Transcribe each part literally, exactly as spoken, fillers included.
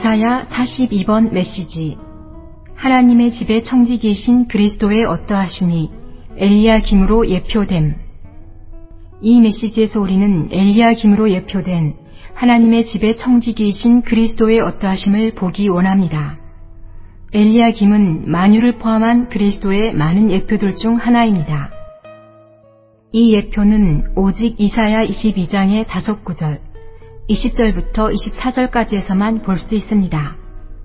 이사야 사십이 번 메시지. 하나님의 집에 청지기이신 그리스도의 어떠하심이 엘리야김으로 예표됨. 이 메시지에서 우리는 엘리야김으로 예표된 하나님의 집에 청지기이신 그리스도의 어떠하심을 보기 원합니다. 엘리야김은 만유를 포함한 그리스도의 많은 예표들 중 하나입니다. 이 예표는 오직 이사야 이십이 장의 다섯 구절, 이십 절부터 이십사 절까지에서만 볼 수 있습니다.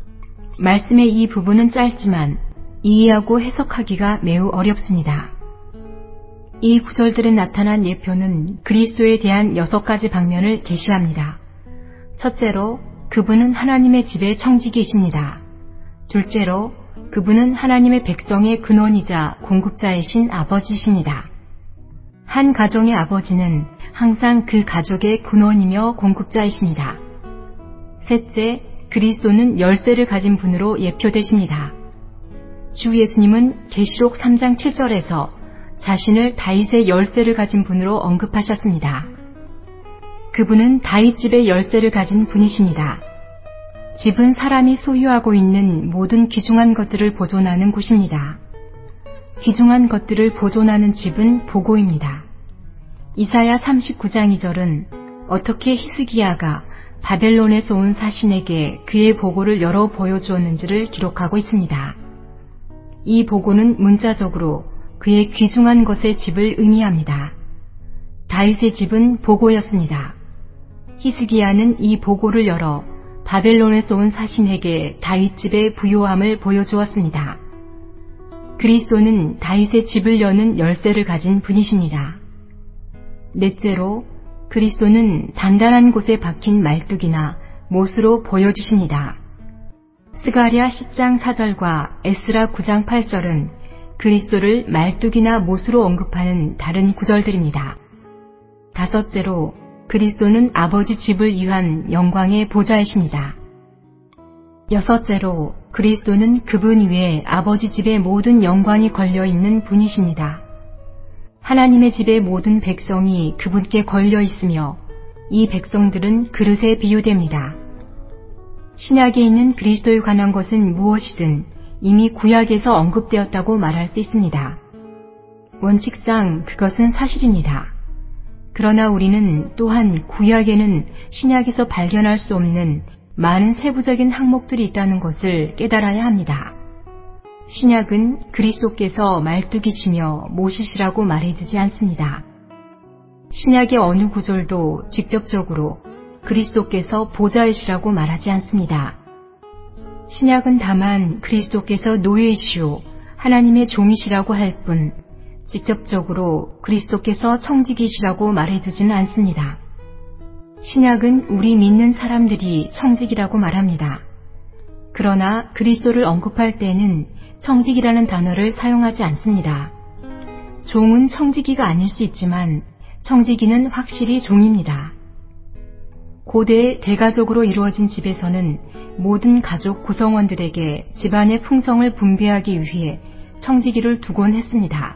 말씀의 이 부분은 짧지만 이해하고 해석하기가 매우 어렵습니다. 이 구절들에 나타난 예표는 그리스도에 대한 여섯 가지 방면을 계시합니다. 첫째로, 그분은 하나님의 집의 청지기이십니다. 둘째로, 그분은 하나님의 백성의 근원이자 공급자이신 아버지십니다. 한 가정의 아버지는 항상 그 가족의 근원이며 공급자이십니다. 셋째, 그리스도는 열쇠를 가진 분으로 예표되십니다. 주 예수님은 계시록 삼 장 칠 절에서 자신을 다윗의 열쇠를 가진 분으로 언급하셨습니다. 그분은 다윗집의 열쇠를 가진 분이십니다. 집은 사람이 소유하고 있는 모든 귀중한 것들을 보존하는 곳입니다. 귀중한 것들을 보존하는 집은 보고입니다. 이사야 삼십구 장 이 절은 어떻게 히스기야가 바벨론에서 온 사신에게 그의 보고를 열어 보여주었는지를 기록하고 있습니다. 이 보고는 문자적으로 그의 귀중한 것의 집을 의미합니다. 다윗의 집은 보고였습니다. 히스기야는 이 보고를 열어 바벨론에서 온 사신에게 다윗집의 부요함을 보여주었습니다. 그리스도는 다윗의 집을 여는 열쇠를 가진 분이십니다. 넷째로, 그리스도는 단단한 곳에 박힌 말뚝이나 못으로 보여지십니다. 스가랴 십 장 사 절과 에스라 구 장 팔 절은 그리스도를 말뚝이나 못으로 언급하는 다른 구절들입니다. 다섯째로, 그리스도는 아버지 집을 위한 영광의 보좌이십니다. 여섯째로, 그리스도는 그분 위에 아버지 집의 모든 영광이 걸려있는 분이십니다. 하나님의 집의 모든 백성이 그분께 걸려 있으며 이 백성들은 그릇에 비유됩니다. 신약에 있는 그리스도에 관한 것은 무엇이든 이미 구약에서 언급되었다고 말할 수 있습니다. 원칙상 그것은 사실입니다. 그러나 우리는 또한 구약에는 신약에서 발견할 수 없는 많은 세부적인 항목들이 있다는 것을 깨달아야 합니다. 신약은 그리스도께서 말뚝이시며 못이시라고 말해주지 않습니다. 신약의 어느 구절도 직접적으로 그리스도께서 보좌이시라고 말하지 않습니다. 신약은 다만 그리스도께서 노예이시오 하나님의 종이시라고 할 뿐 직접적으로 그리스도께서 청지기시라고 말해주지는 않습니다. 신약은 우리 믿는 사람들이 청지기라고 말합니다. 그러나 그리스도를 언급할 때는 청지기라는 단어를 사용하지 않습니다. 종은 청지기가 아닐 수 있지만 청지기는 확실히 종입니다. 고대 대가족으로 이루어진 집에서는 모든 가족 구성원들에게 집안의 풍성을 분배하기 위해 청지기를 두곤 했습니다.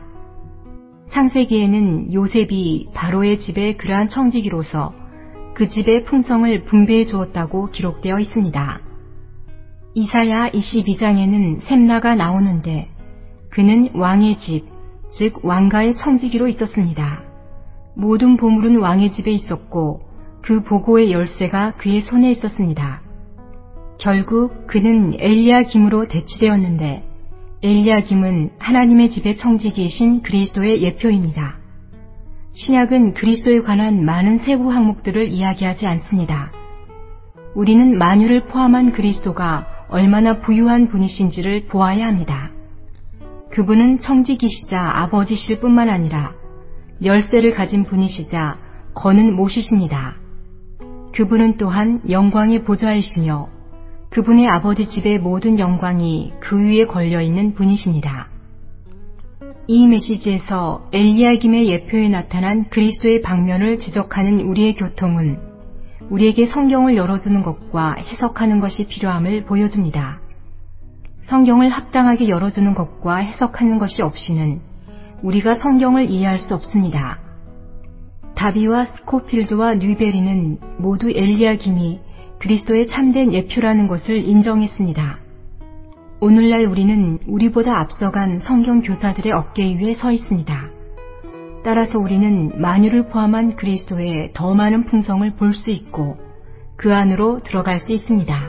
창세기에는 요셉이 바로의 집에 그러한 청지기로서 그 집의 풍성을 분배해 주었다고 기록되어 있습니다. 이사야 이십이 장에는 셈나가 나오는데 그는 왕의 집, 즉 왕가의 청지기로 있었습니다. 모든 보물은 왕의 집에 있었고 그 보고의 열쇠가 그의 손에 있었습니다. 결국 그는 엘리야김으로 대치되었는데 엘리야김은 하나님의 집의 청지기이신 그리스도의 예표입니다. 신약은 그리스도에 관한 많은 세부 항목들을 이야기하지 않습니다. 우리는 만유를 포함한 그리스도가 얼마나 부유한 분이신지를 보아야 합니다. 그분은 청지기시자 아버지실 뿐만 아니라 열쇠를 가진 분이시자 거는 못이십니다. 그분은 또한 영광의 보좌이시며 그분의 아버지 집의 모든 영광이 그 위에 걸려있는 분이십니다. 이 메시지에서 엘리야김의 예표에 나타난 그리스도의 방면을 지적하는 우리의 교통은 우리에게 성경을 열어주는 것과 해석하는 것이 필요함을 보여줍니다. 성경을 합당하게 열어주는 것과 해석하는 것이 없이는 우리가 성경을 이해할 수 없습니다. 다비와 스코필드와 뉴베리는 모두 엘리야김이 그리스도의 참된 예표라는 것을 인정했습니다. 오늘날 우리는 우리보다 앞서간 성경 교사들의 어깨 위에 서 있습니다. 따라서 우리는 만유를 포함한 그리스도의 더 많은 풍성을 볼 수 있고 그 안으로 들어갈 수 있습니다.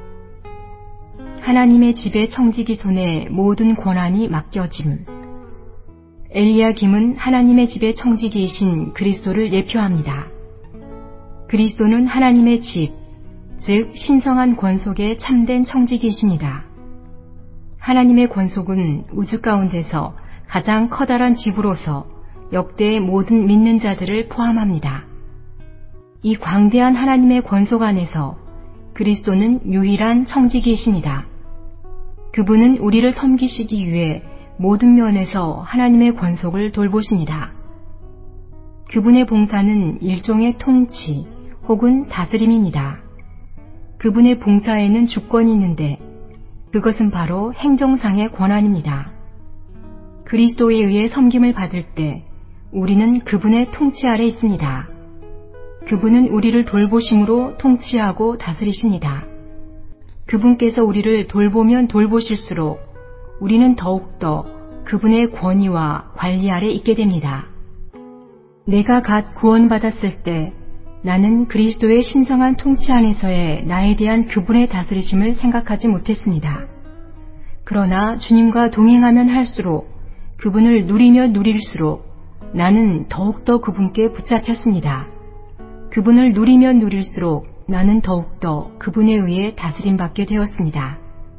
하나님의 집에 청지기 손에 모든 권한이 맡겨짐. 엘리야김은 하나님의 집의 청지기이신 그리스도를 예표합니다. 그리스도는 하나님의 집, 즉 신성한 권속의 참된 청지기이십니다. 하나님의 권속은 우주 가운데서 가장 커다란 집으로서 역대의 모든 믿는 자들을 포함합니다. 이 광대한 하나님의 권속 안에서 그리스도는 유일한 청지기이십니다. 그분은 우리를 섬기시기 위해 모든 면에서 하나님의 권속을 돌보십니다. 그분의 봉사는 일종의 통치 혹은 다스림입니다. 그분의 봉사에는 주권이 있는데 그것은 바로 행정상의 권한입니다. 그리스도에 의해 섬김을 받을 때 우리는 그분의 통치 아래 있습니다. 그분은 우리를 돌보심으로 통치하고 다스리십니다. 그분께서 우리를 돌보면 돌보실수록 우리는 더욱더 그분의 권위와 관리 아래 있게 됩니다. 내가 갓 구원받았을 때 나는 그리스도의 신성한 통치 안에서의 나에 대한 그분의 다스리심을 생각하지 못했습니다. 그러나 주님과 동행하면 할수록 그분을 누리며 누릴수록 나는 더욱더 그분께 붙잡혔습니다. 그분을 누리며 누릴수록 나는 더욱더 그분에 의해 다스림받게 되었습니다.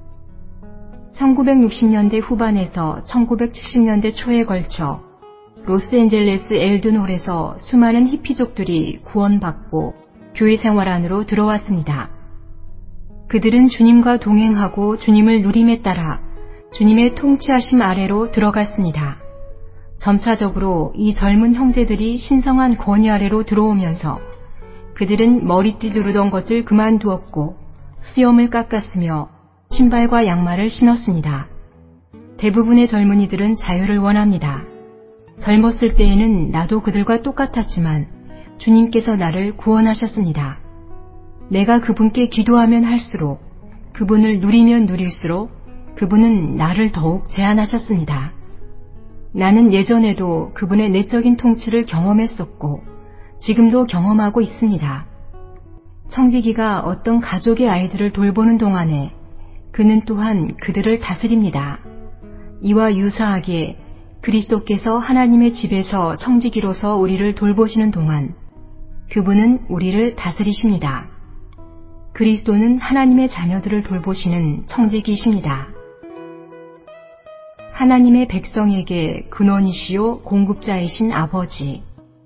천구백육십 년대 후반에서 천구백칠십 년대 초에 걸쳐 로스앤젤레스 엘든홀에서 수많은 히피족들이 구원받고 교회 생활 안으로 들어왔습니다. 그들은 주님과 동행하고 주님을 누림에 따라 주님의 통치하심 아래로 들어갔습니다. 점차적으로 이 젊은 형제들이 신성한 권위 아래로 들어오면서 그들은 머리띠 두르던 것을 그만두었고 수염을 깎았으며 신발과 양말을 신었습니다. 대부분의 젊은이들은 자유를 원합니다. 젊었을 때에는 나도 그들과 똑같았지만 주님께서 나를 구원하셨습니다. 내가 그분께 기도하면 할수록 그분을 누리면 누릴수록 그분은 나를 더욱 제한하셨습니다. 나는 예전에도 그분의 내적인 통치를 경험했었고 지금도 경험하고 있습니다. 청지기가 어떤 가족의 아이들을 돌보는 동안에 그는 또한 그들을 다스립니다. 이와 유사하게 그리스도께서 하나님의 집에서 청지기로서 우리를 돌보시는 동안 그분은 우리를 다스리십니다. 그리스도는 하나님의 자녀들을 돌보시는 청지기이십니다. 하나님의 백성에게 근원이시요 공급자이신 아버지.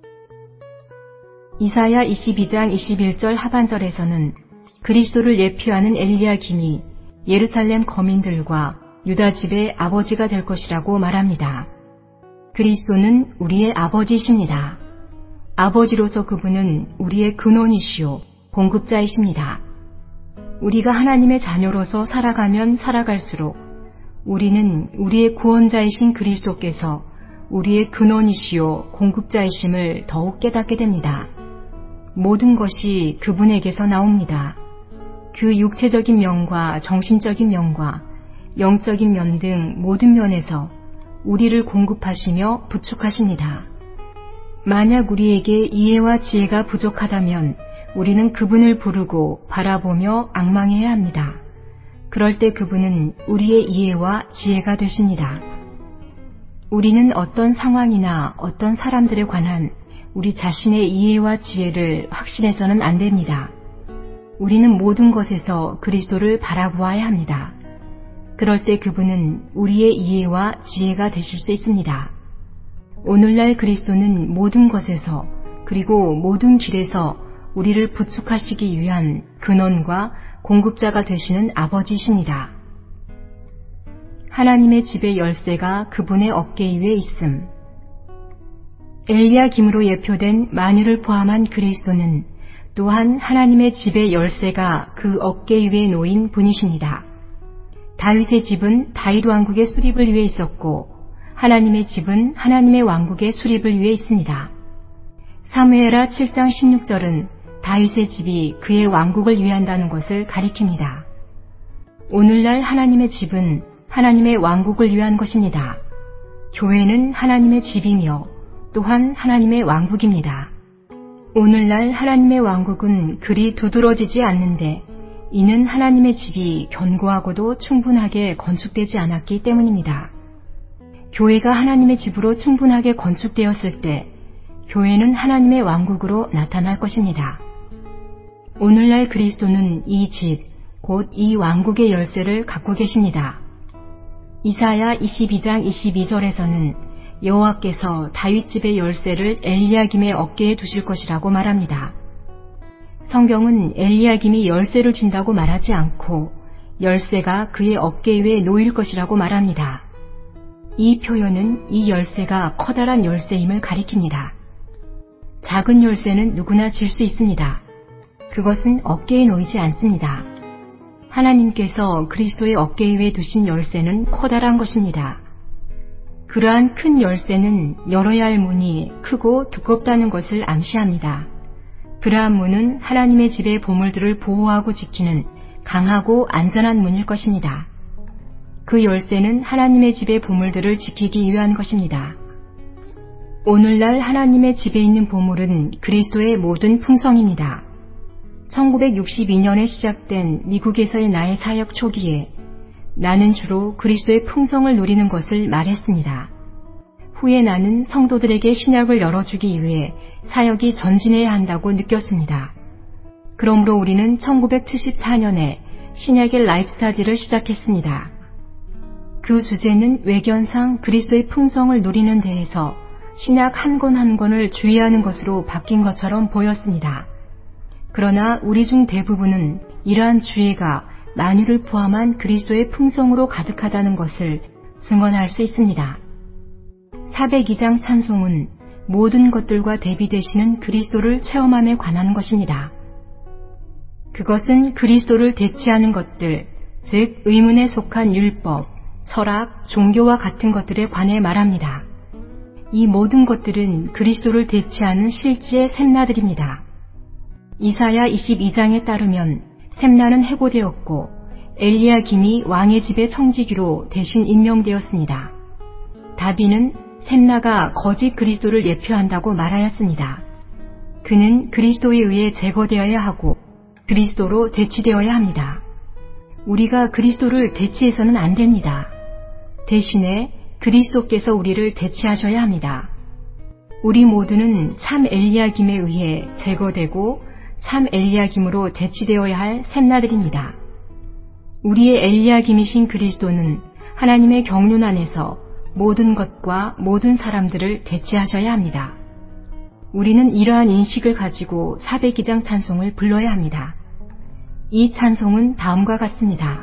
이사야 이십이 장 이십일 절 하반절에서는 그리스도를 예표하는 엘리야김이 예루살렘 거민들과 유다 집의 아버지가 될 것이라고 말합니다. 그리스도는 우리의 아버지이십니다. 아버지로서 그분은 우리의 근원이시요 공급자이십니다. 우리가 하나님의 자녀로서 살아가면 살아갈수록 우리는 우리의 구원자이신 그리스도께서 우리의 근원이시요 공급자이심을 더욱 깨닫게 됩니다. 모든 것이 그분에게서 나옵니다. 그 육체적인 면과 정신적인 면과 영적인 면 등 모든 면에서 우리를 공급하시며 부축하십니다. 만약 우리에게 이해와 지혜가 부족하다면 우리는 그분을 부르고 바라보며 앙망해야 합니다. 그럴 때 그분은 우리의 이해와 지혜가 되십니다. 우리는 어떤 상황이나 어떤 사람들에 관한 우리 자신의 이해와 지혜를 확신해서는 안 됩니다. 우리는 모든 것에서 그리스도를 바라보아야 합니다. 그럴 때 그분은 우리의 이해와 지혜가 되실 수 있습니다. 오늘날 그리스도는 모든 것에서 그리고 모든 길에서 우리를 부축하시기 위한 근원과 공급자가 되시는 아버지이십니다. 하나님의 집의 열쇠가 그분의 어깨 위에 있음. 엘리야김으로 예표된 만유를 포함한 그리스도는 또한 하나님의 집의 열쇠가 그 어깨 위에 놓인 분이십니다. 다윗의 집은 다윗 왕국의 수립을 위해 있었고 하나님의 집은 하나님의 왕국의 수립을 위해 있습니다. 사무엘하 칠 장 십육 절은 다윗의 집이 그의 왕국을 위한다는 것을 가리킵니다. 오늘날 하나님의 집은 하나님의 왕국을 위한 것입니다. 교회는 하나님의 집이며 또한 하나님의 왕국입니다. 오늘날 하나님의 왕국은 그리 두드러지지 않는데 이는 하나님의 집이 견고하고도 충분하게 건축되지 않았기 때문입니다. 교회가 하나님의 집으로 충분하게 건축되었을 때 교회는 하나님의 왕국으로 나타날 것입니다. 오늘날 그리스도는 이 집, 곧 이 왕국의 열쇠를 갖고 계십니다. 이사야 이십이 장 이십이 절에서는 여호와께서 다윗집의 열쇠를 엘리야김의 어깨에 두실 것이라고 말합니다. 성경은 엘리야김이 열쇠를 진다고 말하지 않고 열쇠가 그의 어깨 위에 놓일 것이라고 말합니다. 이 표현은 이 열쇠가 커다란 열쇠임을 가리킵니다. 작은 열쇠는 누구나 질 수 있습니다. 그것은 어깨에 놓이지 않습니다. 하나님께서 그리스도의 어깨 위에 두신 열쇠는 커다란 것입니다. 그러한 큰 열쇠는 열어야 할 문이 크고 두껍다는 것을 암시합니다. 그러한 문은 하나님의 집의 보물들을 보호하고 지키는 강하고 안전한 문일 것입니다. 그 열쇠는 하나님의 집의 보물들을 지키기 위한 것입니다. 오늘날 하나님의 집에 있는 보물은 그리스도의 모든 풍성입니다. 천구백육십이 년에 시작된 미국에서의 나의 사역 초기에 나는 주로 그리스도의 풍성을 누리는 것을 말했습니다. 후에 나는 성도들에게 신약을 열어주기 위해 사역이 전진해야 한다고 느꼈습니다. 그러므로 우리는 천구백칠십사 년에 신약의 라이프스타즈를 시작했습니다. 그 주제는 외견상 그리스도의 풍성을 누리는 데에서 신약 한 권 한 권을 주의하는 것으로 바뀐 것처럼 보였습니다. 그러나 우리 중 대부분은 이러한 주의가 만유를 포함한 그리스도의 풍성으로 가득하다는 것을 증언할 수 있습니다. 사백이 장 찬송은 모든 것들과 대비되시는 그리스도를 체험함에 관한 것입니다. 그것은 그리스도를 대체하는 것들, 즉 의문에 속한 율법, 철학, 종교와 같은 것들에 관해 말합니다. 이 모든 것들은 그리스도를 대체하는 실지의 샘나들입니다. 이사야 이십이 장에 따르면 샘나는 해고되었고 엘리야김이 왕의 집의 청지기로 대신 임명되었습니다. 다비는 샘나가 거짓 그리스도를 예표한다고 말하였습니다. 그는 그리스도에 의해 제거되어야 하고 그리스도로 대치되어야 합니다. 우리가 그리스도를 대치해서는 안 됩니다. 대신에 그리스도께서 우리를 대체하셔야 합니다. 우리 모두는 참 엘리야김에 의해 제거되고 참 엘리야김으로 대치되어야 할 샘나들입니다. 우리의 엘리야김이신 그리스도는 하나님의 경륜 안에서 모든 것과 모든 사람들을 대체하셔야 합니다. 우리는 이러한 인식을 가지고 사백이 장 찬송을 불러야 합니다. 이 찬송은 다음과 같습니다.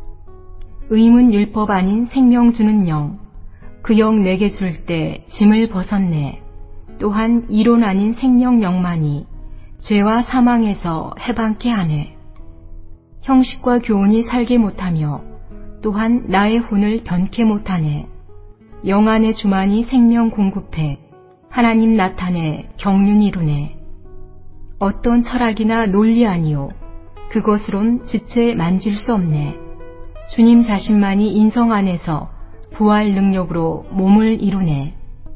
의문 율법 아닌 생명 주는 영, 그 영 내게 줄 때 짐을 벗었네. 또한 이론 아닌 생명 영만이 죄와 사망에서 해방케 하네. 형식과 교훈이 살게 못하며 또한 나의 혼을 변케 못하네. 영 안의 주만이 생명 공급해 하나님 나타내 경륜 이루네. 어떤 철학이나 논리 아니요 그것으론 지체 만질 수 없네. 주님 자신만이 인성 안에서 부활 능력으로 몸을 이루네.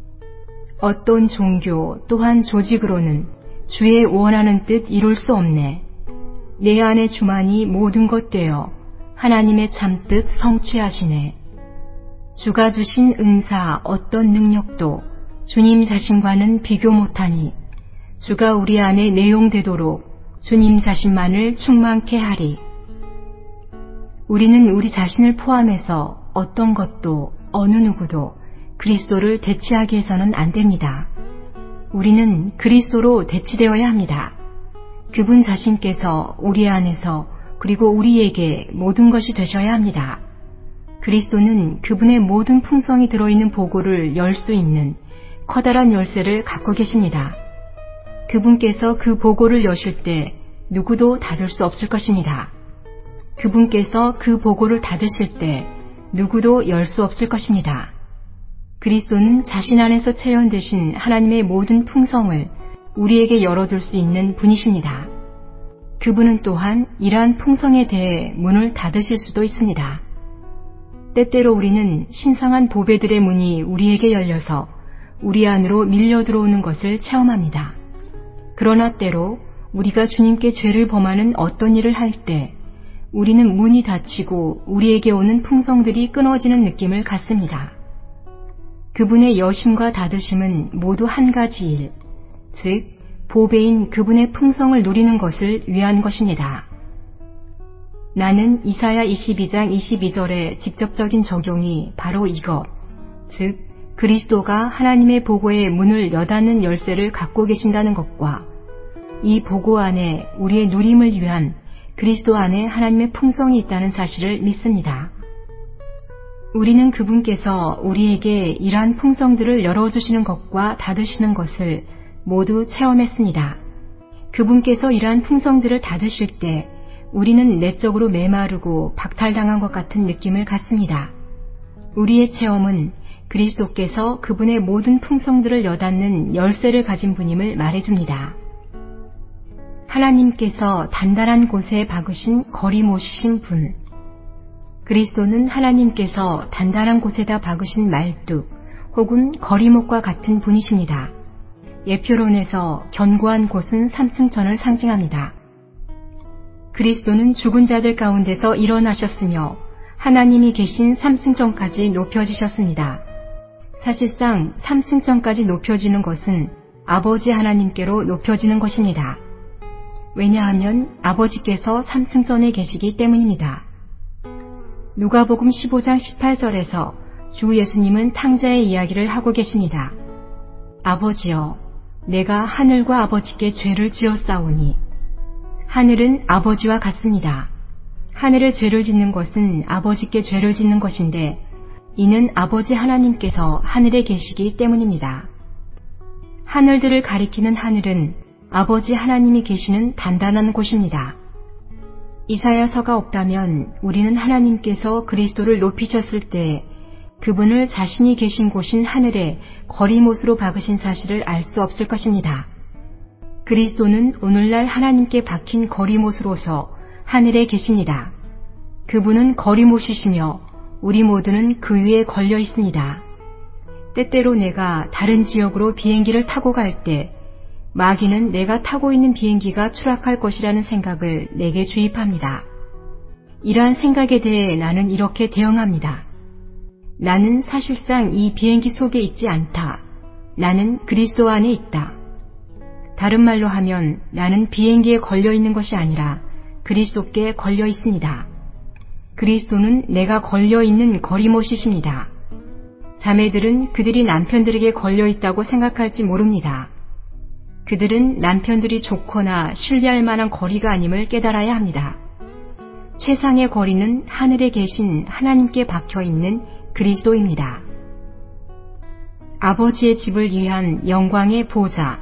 어떤 종교 또한 조직으로는 주의 원하는 뜻 이룰 수 없네. 내 안의 주만이 모든 것 되어 하나님의 참뜻 성취하시네. 주가 주신 은사 어떤 능력도 주님 자신과는 비교 못하니 주가 우리 안에 내용되도록 주님 자신만을 충만케 하리. 우리는 우리 자신을 포함해서 어떤 것도 어느 누구도 그리스도를 대체하게 해서는 안 됩니다. 우리는 그리스도로 대치되어야 합니다. 그분 자신께서 우리 안에서 그리고 우리에게 모든 것이 되셔야 합니다. 그리스도는 그분의 모든 풍성이 들어있는 보고를 열 수 있는 커다란 열쇠를 갖고 계십니다. 그분께서 그 보고를 여실 때 누구도 닫을 수 없을 것입니다. 그분께서 그 보고를 닫으실 때 누구도 열 수 없을 것입니다. 그리스도는 자신 안에서 체현되신 하나님의 모든 풍성을 우리에게 열어줄 수 있는 분이십니다. 그분은 또한 이러한 풍성에 대해 문을 닫으실 수도 있습니다. 때때로 우리는 신성한 보배들의 문이 우리에게 열려서 우리 안으로 밀려 들어오는 것을 체험합니다. 그러나 때로 우리가 주님께 죄를 범하는 어떤 일을 할 때 우리는 문이 닫히고 우리에게 오는 풍성들이 끊어지는 느낌을 갖습니다. 그분의 여심과 닫으심은 모두 한 가지 일, 즉 보배인 그분의 풍성을 누리는 것을 위한 것입니다. 나는 이사야 이십이 장 이십이 절의 직접적인 적용이 바로 이것, 즉 그리스도가 하나님의 보고의 문을 여닫는 열쇠를 갖고 계신다는 것과 이 보고 안에 우리의 누림을 위한 그리스도 안에 하나님의 풍성이 있다는 사실을 믿습니다. 우리는 그분께서 우리에게 이러한 풍성들을 열어주시는 것과 닫으시는 것을 모두 체험했습니다. 그분께서 이러한 풍성들을 닫으실 때 우리는 내적으로 메마르고 박탈당한 것 같은 느낌을 갖습니다. 우리의 체험은 그리스도께서 그분의 모든 풍성들을 여닫는 열쇠를 가진 분임을 말해줍니다. 하나님께서 단단한 곳에 박으신 거리못이신 분. 그리스도는 하나님께서 단단한 곳에다 박으신 말뚝 혹은 거리못과 같은 분이십니다. 예표론에서 견고한 곳은 삼층천을 상징합니다. 그리스도는 죽은 자들 가운데서 일어나셨으며 하나님이 계신 삼층천까지 높여지셨습니다. 사실상 삼층천까지 높여지는 것은 아버지 하나님께로 높여지는 것입니다. 왜냐하면 아버지께서 삼층천에 계시기 때문입니다. 누가복음 십오 장 십팔 절에서 주 예수님은 탕자의 이야기를 하고 계십니다. 아버지여, 내가 하늘과 아버지께 죄를 지었사오니. 하늘은 아버지와 같습니다. 하늘에 죄를 짓는 것은 아버지께 죄를 짓는 것인데 이는 아버지 하나님께서 하늘에 계시기 때문입니다. 하늘들을 가리키는 하늘은 아버지 하나님이 계시는 단단한 곳입니다. 이사야서가 없다면 우리는 하나님께서 그리스도를 높이셨을 때 그분을 자신이 계신 곳인 하늘에 거리못으로 박으신 사실을 알 수 없을 것입니다. 그리스도는 오늘날 하나님께 박힌 거리못으로서 하늘에 계십니다. 그분은 거리못이시며 우리 모두는 그 위에 걸려 있습니다. 때때로 내가 다른 지역으로 비행기를 타고 갈 때 마귀는 내가 타고 있는 비행기가 추락할 것이라는 생각을 내게 주입합니다. 이러한 생각에 대해 나는 이렇게 대응합니다. 나는 사실상 이 비행기 속에 있지 않다. 나는 그리스도 안에 있다. 다른 말로 하면 나는 비행기에 걸려 있는 것이 아니라 그리스도께 걸려 있습니다. 그리스도는 내가 걸려 있는 거리못이십니다. 자매들은 그들이 남편들에게 걸려 있다고 생각할지 모릅니다. 그들은 남편들이 좋거나 신뢰할 만한 거리가 아님을 깨달아야 합니다. 최상의 거리는 하늘에 계신 하나님께 박혀있는 그리스도입니다. 아버지의 집을 위한 영광의 보좌.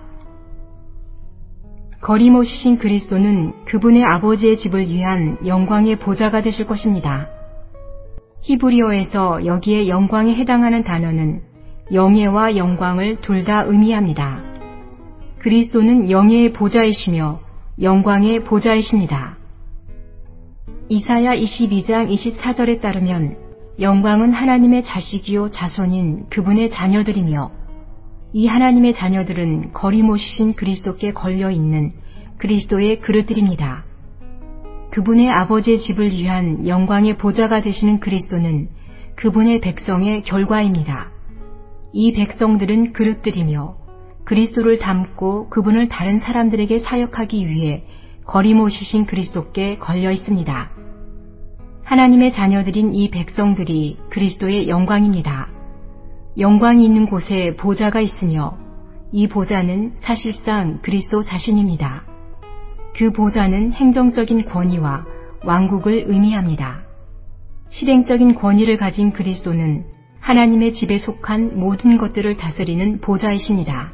거리못이신 그리스도는 그분의 아버지의 집을 위한 영광의 보좌가 되실 것입니다. 히브리어에서 여기에 영광에 해당하는 단어는 영예와 영광을 둘 다 의미합니다. 그리스도는 영예의 보좌이시며 영광의 보좌이십니다. 이사야 이십이 장 이십사 절에 따르면 영광은 하나님의 자식이요 자손인 그분의 자녀들이며 이 하나님의 자녀들은 거리못이신 그리스도께 걸려있는 그리스도의 그릇들입니다. 그분의 아버지의 집을 위한 영광의 보좌가 되시는 그리스도는 그분의 백성의 결과입니다. 이 백성들은 그릇들이며 그리스도를 담고 그분을 다른 사람들에게 사역하기 위해 거리못이신 그리스도께 걸려 있습니다. 하나님의 자녀들인 이 백성들이 그리스도의 영광입니다. 영광이 있는 곳에 보좌가 있으며 이 보좌는 사실상 그리스도 자신입니다. 그 보좌는 행정적인 권위와 왕국을 의미합니다. 실행적인 권위를 가진 그리스도는 하나님의 집에 속한 모든 것들을 다스리는 보좌이십니다.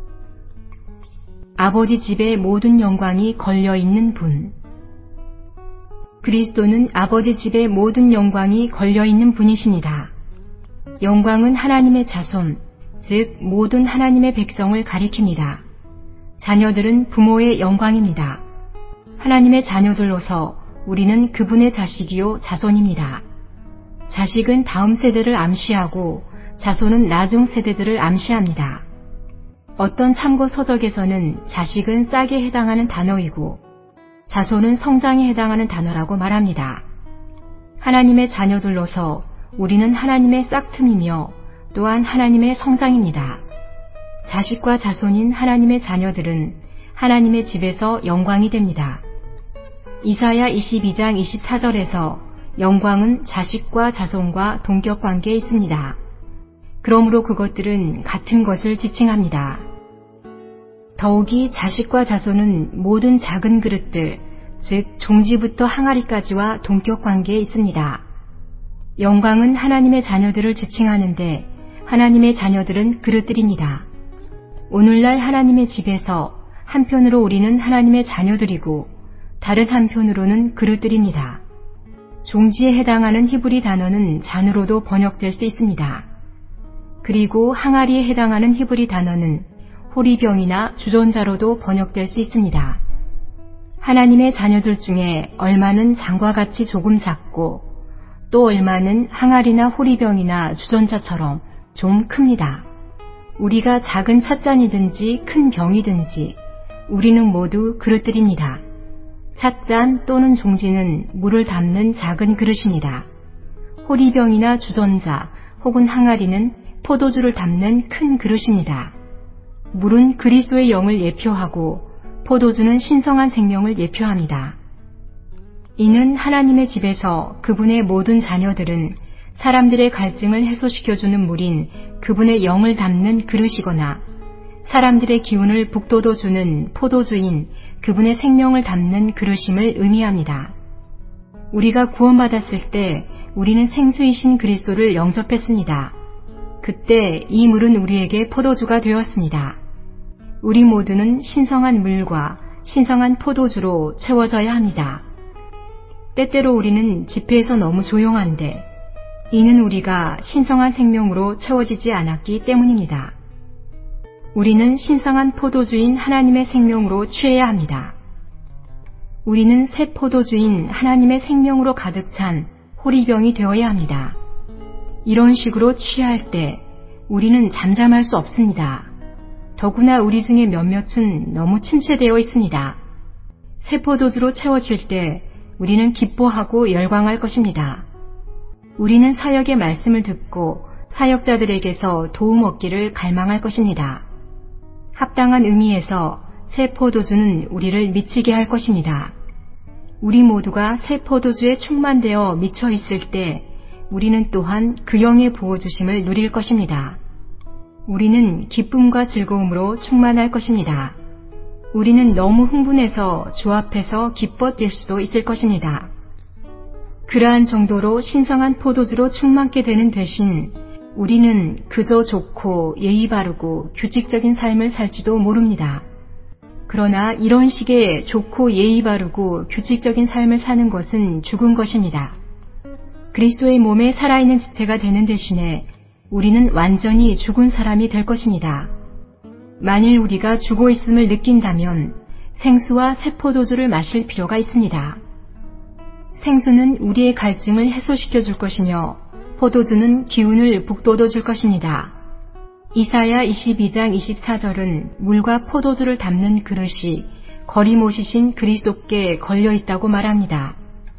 아버지 집의 모든 영광이 걸려있는 분. 그리스도는 아버지 집의 모든 영광이 걸려있는 분이십니다. 영광은 하나님의 자손, 즉 모든 하나님의 백성을 가리킵니다. 자녀들은 부모의 영광입니다. 하나님의 자녀들로서 우리는 그분의 자식이요 자손입니다. 자식은 다음 세대를 암시하고 자손은 나중 세대들을 암시합니다. 어떤 참고 서적에서는 자식은 싹에 해당하는 단어이고 자손은 성장에 해당하는 단어라고 말합니다. 하나님의 자녀들로서 우리는 하나님의 싹틈이며 또한 하나님의 성장입니다. 자식과 자손인 하나님의 자녀들은 하나님의 집에서 영광이 됩니다. 이사야 이십이 장 이십사 절에서 영광은 자식과 자손과 동격관계에 있습니다. 그러므로 그것들은 같은 것을 지칭합니다. 더욱이 자식과 자손은 모든 작은 그릇들, 즉 종지부터 항아리까지와 동격관계에 있습니다. 영광은 하나님의 자녀들을 지칭하는데 하나님의 자녀들은 그릇들입니다. 오늘날 하나님의 집에서 한편으로 우리는 하나님의 자녀들이고 다른 한편으로는 그릇들입니다. 종지에 해당하는 히브리 단어는 잔으로도 번역될 수 있습니다. 그리고 항아리에 해당하는 히브리 단어는 호리병이나 주전자로도 번역될 수 있습니다. 하나님의 자녀들 중에 얼마는 잔과 같이 조금 작고 또 얼마는 항아리나 호리병이나 주전자처럼 좀 큽니다. 우리가 작은 찻잔이든지 큰 병이든지 우리는 모두 그릇들입니다. 찻잔 또는 종지는 물을 담는 작은 그릇입니다. 호리병이나 주전자 혹은 항아리는 포도주를 담는 큰 그릇입니다. 물은 그리스도의 영을 예표하고 포도주는 신성한 생명을 예표합니다. 이는 하나님의 집에서 그분의 모든 자녀들은 사람들의 갈증을 해소시켜주는 물인 그분의 영을 담는 그릇이거나 사람들의 기운을 북돋워주는 포도주인 그분의 생명을 담는 그릇임을 의미합니다. 우리가 구원받았을 때 우리는 생수이신 그리스도를 영접했습니다. 그때 이 물은 우리에게 포도주가 되었습니다. 우리 모두는 신성한 물과 신성한 포도주로 채워져야 합니다. 때때로 우리는 집회에서 너무 조용한데 이는 우리가 신성한 생명으로 채워지지 않았기 때문입니다. 우리는 신성한 포도주인 하나님의 생명으로 취해야 합니다. 우리는 새 포도주인 하나님의 생명으로 가득 찬 호리병이 되어야 합니다. 이런 식으로 취할 때 우리는 잠잠할 수 없습니다. 더구나 우리 중에 몇몇은 너무 침체되어 있습니다. 새 포도주로 채워질 때 우리는 기뻐하고 열광할 것입니다. 우리는 사역의 말씀을 듣고 사역자들에게서 도움 얻기를 갈망할 것입니다. 합당한 의미에서 새 포도주는 우리를 미치게 할 것입니다. 우리 모두가 새 포도주에 충만되어 미쳐 있을 때 우리는 또한 그 영의 부어주심을 누릴 것입니다. 우리는 기쁨과 즐거움으로 충만할 것입니다. 우리는 너무 흥분해서 주 앞에서 기뻐 뛸 수도 있을 것입니다. 그러한 정도로 신성한 포도주로 충만케 되는 대신 우리는 그저 좋고 예의 바르고 규칙적인 삶을 살지도 모릅니다. 그러나 이런 식의 좋고 예의 바르고 규칙적인 삶을 사는 것은 죽은 것입니다. 그리스도의 몸에 살아있는 지체가 되는 대신에 우리는 완전히 죽은 사람이 될 것입니다. 만일 우리가 죽어 있음을 느낀다면 생수와 새 포도주를 마실 필요가 있습니다. 생수는 우리의 갈증을 해소시켜 줄 것이며 포도주는 기운을 북돋워 줄 것입니다. 이사야 이십이 장 이십사 절은 물과 포도주를 담는 그릇이 거리 모시신 그리스도께 걸려 있다고 말합니다.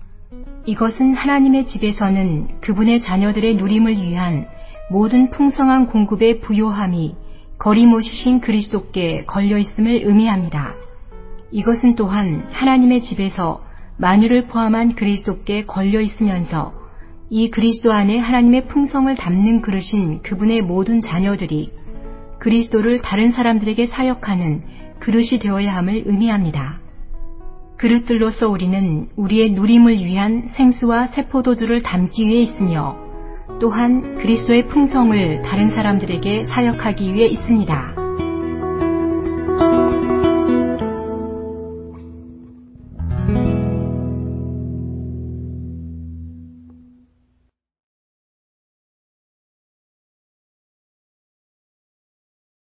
이것은 하나님의 집에서는 그분의 자녀들의 누림을 위한 모든 풍성한 공급의 부요함이 거리 모시신 그리스도께 걸려 있음을 의미합니다. 이것은 또한 하나님의 집에서 만유를 포함한 그리스도께 걸려 있으면서 이 그리스도 안에 하나님의 풍성을 담는 그릇인 그분의 모든 자녀들이 그리스도를 다른 사람들에게 사역하는 그릇이 되어야 함을 의미합니다. 그릇들로서 우리는 우리의 누림을 위한 생수와 새 포도주를 담기 위해 있으며 또한 그리스도의 풍성을 다른 사람들에게 사역하기 위해 있습니다.